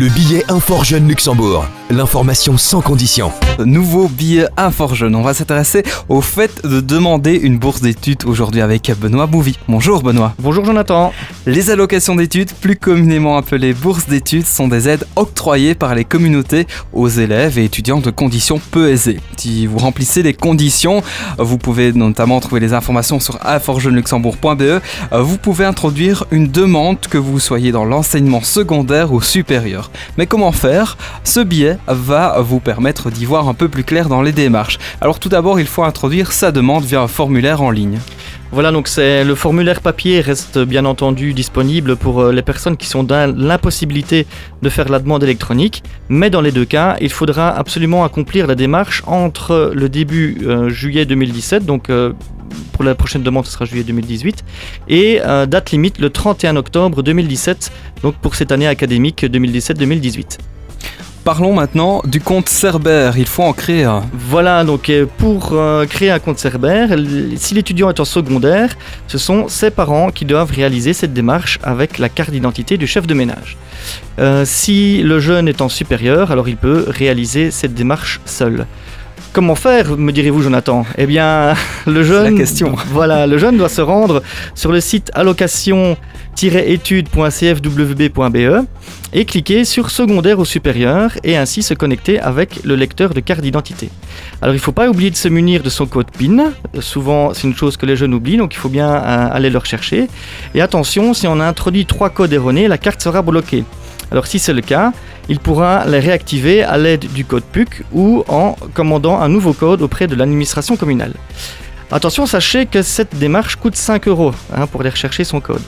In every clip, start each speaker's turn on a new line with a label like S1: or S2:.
S1: Le billet Infor Jeune Luxembourg. L'information sans condition.
S2: Nouveau billet Infor Jeune. On va s'intéresser au fait de demander une bourse d'études aujourd'hui avec Benoît Bouvy. Bonjour Benoît.
S3: Bonjour Jonathan.
S2: Les allocations d'études, plus communément appelées bourses d'études, sont des aides octroyées par les communautés aux élèves et étudiants de conditions peu aisées. Si vous remplissez les conditions, vous pouvez notamment trouver les informations sur inforjeuneluxembourg.be. Vous pouvez introduire une demande que vous soyez dans l'enseignement secondaire ou supérieur. Mais comment faire ? Ce billet va vous permettre d'y voir un peu plus clair dans les démarches. Alors tout d'abord, il faut introduire sa demande via un formulaire en ligne.
S3: Voilà, donc le formulaire papier reste bien entendu disponible pour les personnes qui sont dans l'impossibilité de faire la demande électronique. Mais dans les deux cas, il faudra absolument accomplir la démarche entre le début juillet 2017, donc pour la prochaine demande ce sera juillet 2018, et date limite le 31 octobre 2017, donc pour cette année académique 2017-2018.
S2: Parlons maintenant du compte Cerber, il faut en créer un.
S3: Voilà, donc pour créer un compte Cerber, si l'étudiant est en secondaire, ce sont ses parents qui doivent réaliser cette démarche avec la carte d'identité du chef de ménage. Si le jeune est en supérieur, alors il peut réaliser cette démarche seul. Comment faire, me direz-vous Jonathan ? Eh bien, le jeune,
S2: c'est la question.
S3: Voilà, le jeune doit se rendre sur le site allocation-études.cfwb.be et cliquer sur secondaire ou supérieur et ainsi se connecter avec le lecteur de carte d'identité. Alors il ne faut pas oublier de se munir de son code PIN, souvent c'est une chose que les jeunes oublient, donc il faut bien aller le rechercher. Et attention, si on a introduit 3 codes erronés, la carte sera bloquée. Alors si c'est le cas, il pourra les réactiver à l'aide du code PUC ou en commandant un nouveau code auprès de l'administration communale. Attention, sachez que cette démarche coûte 5 € pour aller rechercher son code.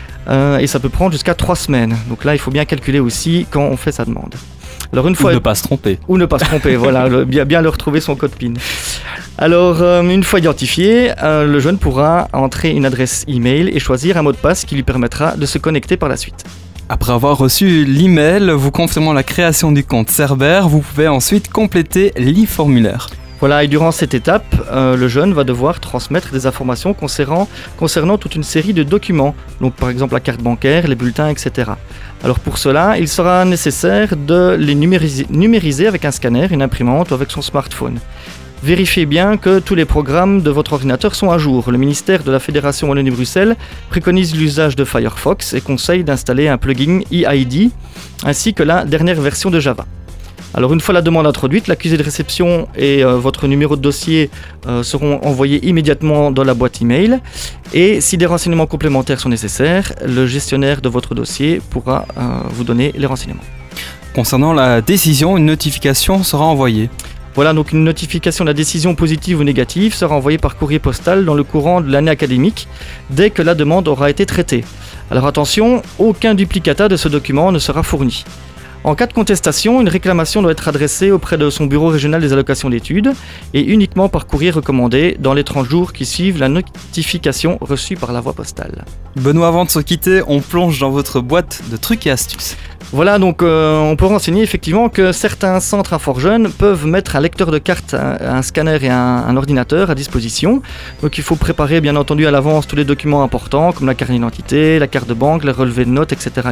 S3: Et ça peut prendre jusqu'à 3 semaines. Donc là, il faut bien calculer aussi quand on fait sa demande. Alors une fois...
S2: Ou ne pas se tromper.
S3: Ou ne pas se tromper, voilà, bien le retrouver son code PIN. Alors, une fois identifié, le jeune pourra entrer une adresse email et choisir un mot de passe qui lui permettra de se connecter par la suite.
S2: Après avoir reçu l'email vous confirmant la création du compte Cerber, vous pouvez ensuite compléter l'e-formulaire.
S3: Voilà, et durant cette étape, le jeune va devoir transmettre des informations concernant toute une série de documents, donc par exemple la carte bancaire, les bulletins, etc. Alors pour cela, il sera nécessaire de les numériser avec un scanner, une imprimante ou avec son smartphone. Vérifiez bien que tous les programmes de votre ordinateur sont à jour. Le ministère de la Fédération Wallonie-Bruxelles préconise l'usage de Firefox et conseille d'installer un plugin EID ainsi que la dernière version de Java. Alors une fois la demande introduite, l'accusé de réception et votre numéro de dossier seront envoyés immédiatement dans la boîte email. Et si des renseignements complémentaires sont nécessaires, le gestionnaire de votre dossier pourra vous donner les renseignements.
S2: Concernant la décision, une notification sera envoyée.
S3: Voilà, donc une notification de la décision positive ou négative sera envoyée par courrier postal dans le courant de l'année académique dès que la demande aura été traitée. Alors attention, aucun duplicata de ce document ne sera fourni. En cas de contestation, une réclamation doit être adressée auprès de son bureau régional des allocations d'études et uniquement par courrier recommandé dans les 30 jours qui suivent la notification reçue par la voie postale.
S2: Benoît, avant de se quitter, on plonge dans votre boîte de trucs et astuces.
S3: Voilà, donc on peut renseigner effectivement que certains centres Infor Jeune peuvent mettre un lecteur de carte, un scanner et un ordinateur à disposition. Donc il faut préparer bien entendu à l'avance tous les documents importants comme la carte d'identité, la carte de banque, les relevés de notes, etc.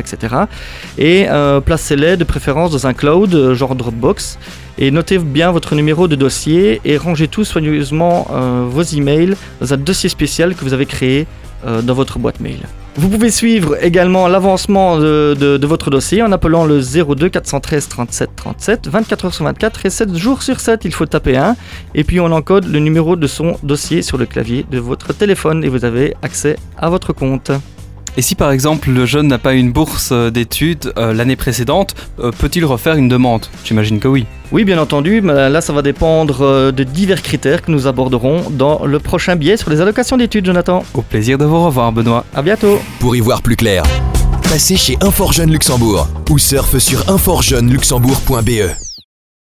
S3: Et placez-les de préférence dans un cloud genre Dropbox. Et notez bien votre numéro de dossier et rangez tout soigneusement vos emails dans un dossier spécial que vous avez créé dans votre boîte mail. Vous pouvez suivre également l'avancement de votre dossier en appelant le 02 413 37 37, 24 h sur 24 et 7 jours sur 7, il faut taper 1 et puis on encode le numéro de son dossier sur le clavier de votre téléphone et vous avez accès à votre compte.
S2: Et si par exemple le jeune n'a pas eu une bourse d'études l'année précédente, peut-il refaire une demande ? J'imagine que oui.
S3: Oui, bien entendu, mais là ça va dépendre de divers critères que nous aborderons dans le prochain billet sur les allocations d'études, Jonathan.
S2: Au plaisir de vous revoir, Benoît.
S3: À bientôt.
S1: Pour y voir plus clair, passez chez Infor Jeune Luxembourg ou surfe sur inforjeuneluxembourg.be.